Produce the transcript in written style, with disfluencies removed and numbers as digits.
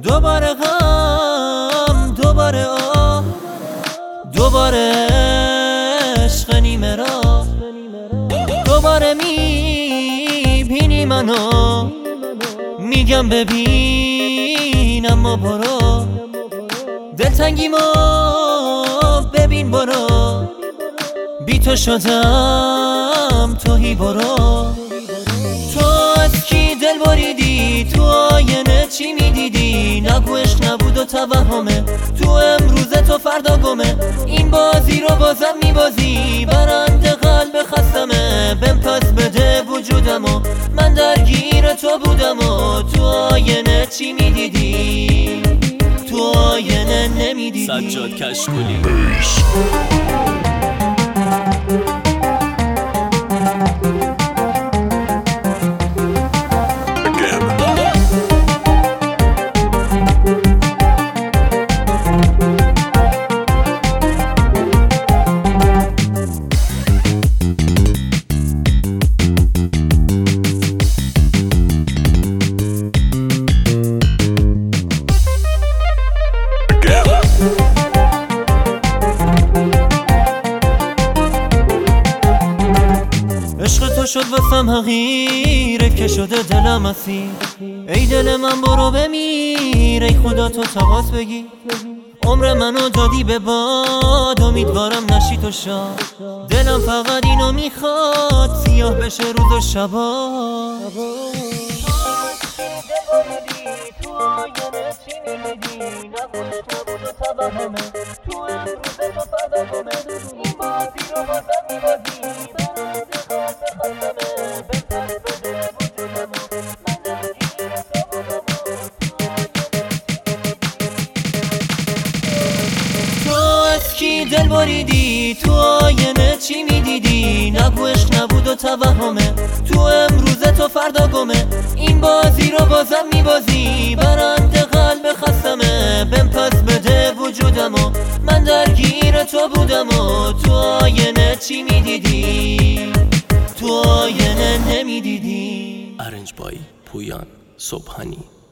دوباره غم، دوباره آه، دوباره عشق نیمه راه. دوباره میبینی منو، میگم ببین اما برو. دلتنگیمو ببین برو، بی تو شدم توهی برو. تو از کی دل بریدی؟ تو آینه چی میدیدی؟ نگو عشق نبود و توهمه، تو امروز تو فردا گمه. این بازی رو بازم میبازی، برنده قلب خستمه. بهم پس بده وجودمو، من درگیر تو بودم و تو آینه چی میدیدی؟ تو آینه نمیدیدی. سجاد کشکولی. عشق تو شد واسم حقیره که شده دلم اسیر. ای دل من برو بمیر، ای خدا تو تماس بگیر. عمر منو دادی به باد، امیدوارم نشی تو شاد. دلم فقط اینو میخواد، سیاه بشه روز و شبا. تو آینه چی میدیدی؟ نبود نبود و توهمه، تو امروز تو فردا گمه. این بازی رو بازم میبازی، کی دل بریدی؟ تو آینه چی میدیدی؟ نگو عشق نبود و توهمه، تو امروز تو فردا گمه. این بازی رو بازم میبازی، برنده قلب خستمه. بهم پس بده وجودمو، من درگیر تو بودم و تو آینه چی میدیدی؟ تو آینه نمیدیدی. ارنج بای پویان صبحانی.